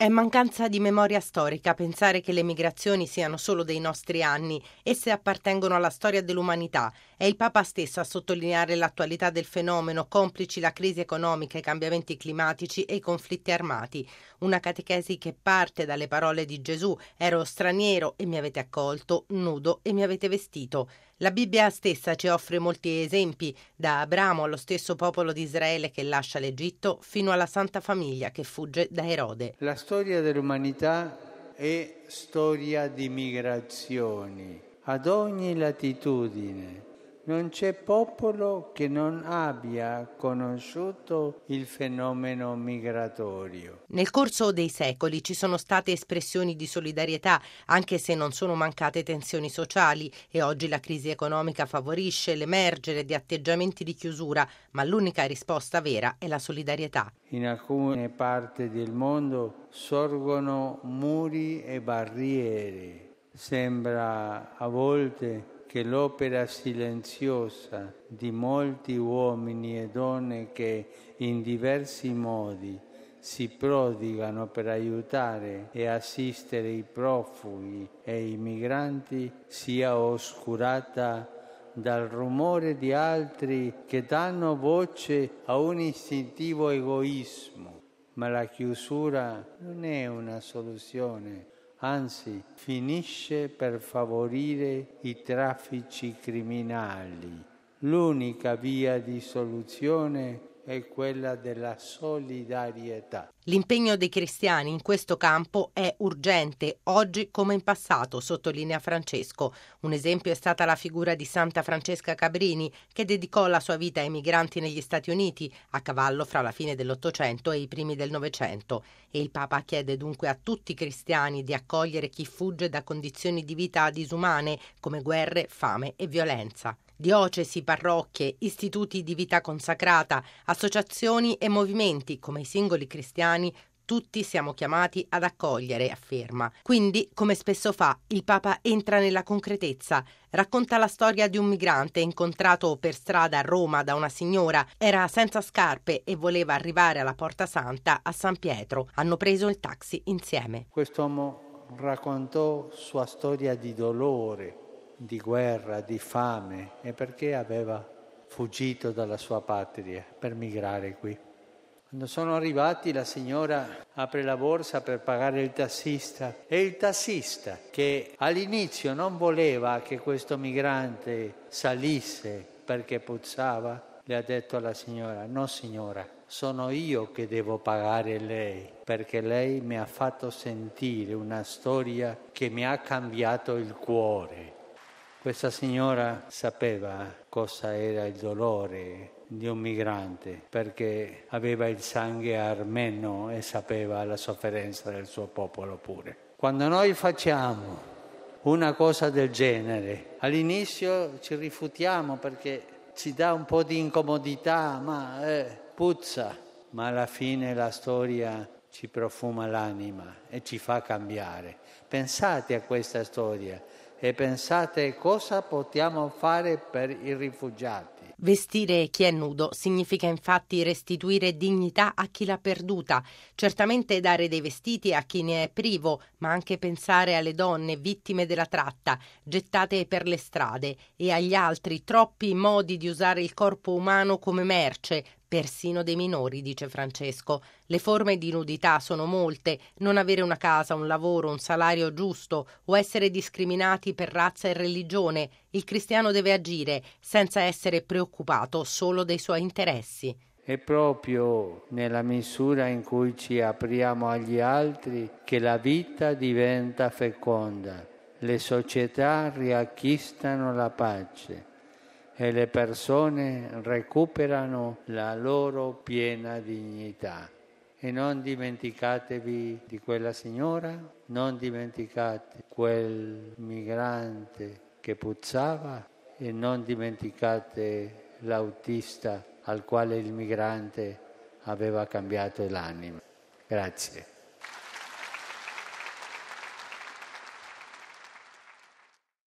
È mancanza di memoria storica pensare che le migrazioni siano solo dei nostri anni. Esse appartengono alla storia dell'umanità. È il Papa stesso a sottolineare l'attualità del fenomeno, complici la crisi economica, i cambiamenti climatici e i conflitti armati. Una catechesi che parte dalle parole di Gesù: ero straniero e mi avete accolto, nudo e mi avete vestito. La Bibbia stessa ci offre molti esempi, da Abramo allo stesso popolo di Israele che lascia l'Egitto, fino alla Santa Famiglia che fugge da Erode. La storia dell'umanità è storia di migrazioni, ad ogni latitudine. Non c'è popolo che non abbia conosciuto il fenomeno migratorio. Nel corso dei secoli ci sono state espressioni di solidarietà, anche se non sono mancate tensioni sociali, e oggi la crisi economica favorisce l'emergere di atteggiamenti di chiusura, ma l'unica risposta vera è la solidarietà. In alcune parti del mondo sorgono muri e barriere. Sembra a volte che l'opera silenziosa di molti uomini e donne che in diversi modi si prodigano per aiutare e assistere i profughi e i migranti sia oscurata dal rumore di altri che danno voce a un istintivo egoismo. Ma la chiusura non è una soluzione. Anzi, finisce per favorire i traffici criminali. L'unica via di soluzione è quella della solidarietà. L'impegno dei cristiani in questo campo è urgente, oggi come in passato, sottolinea Francesco. Un esempio è stata la figura di Santa Francesca Cabrini, che dedicò la sua vita ai migranti negli Stati Uniti, a cavallo fra la fine dell'Ottocento e i primi del Novecento. E il Papa chiede dunque a tutti i cristiani di accogliere chi fugge da condizioni di vita disumane, come guerre, fame e violenza. Diocesi, parrocchie, istituti di vita consacrata, associazioni e movimenti, come i singoli cristiani, tutti siamo chiamati ad accogliere, afferma. Quindi, come spesso fa, il Papa entra nella concretezza. Racconta la storia di un migrante incontrato per strada a Roma da una signora. Era senza scarpe e voleva arrivare alla Porta Santa a San Pietro. Hanno preso il taxi insieme. Quest'uomo raccontò sua storia di dolore, di guerra, di fame, e perché aveva fuggito dalla sua patria per migrare qui. Quando sono arrivati, la signora apre la borsa per pagare il tassista, e il tassista, che all'inizio non voleva che questo migrante salisse perché puzzava, le ha detto alla signora: no signora, sono io che devo pagare lei, perché lei mi ha fatto sentire una storia che mi ha cambiato il cuore. Questa signora sapeva cosa era il dolore di un migrante, perché aveva il sangue armeno e sapeva la sofferenza del suo popolo pure. Quando noi facciamo una cosa del genere, all'inizio ci rifutiamo perché ci dà un po' di incomodità, ma puzza, ma alla fine la storia ci profuma l'anima e ci fa cambiare. Pensate a questa storia e pensate cosa possiamo fare per i rifugiati. Vestire chi è nudo significa infatti restituire dignità a chi l'ha perduta, certamente dare dei vestiti a chi ne è privo, ma anche pensare alle donne vittime della tratta, gettate per le strade, e agli altri troppi modi di usare il corpo umano come merce, persino dei minori, dice Francesco. Le forme di nudità sono molte: non avere una casa, un lavoro, un salario giusto, o essere discriminati per razza e religione. Il cristiano deve agire senza essere preoccupato solo dei suoi interessi. È proprio nella misura in cui ci apriamo agli altri che la vita diventa feconda, le società riacquistano la pace e le persone recuperano la loro piena dignità. E non dimenticatevi di quella signora, non dimenticate quel migrante che puzzava e non dimenticate l'autista al quale il migrante aveva cambiato l'anima. Grazie.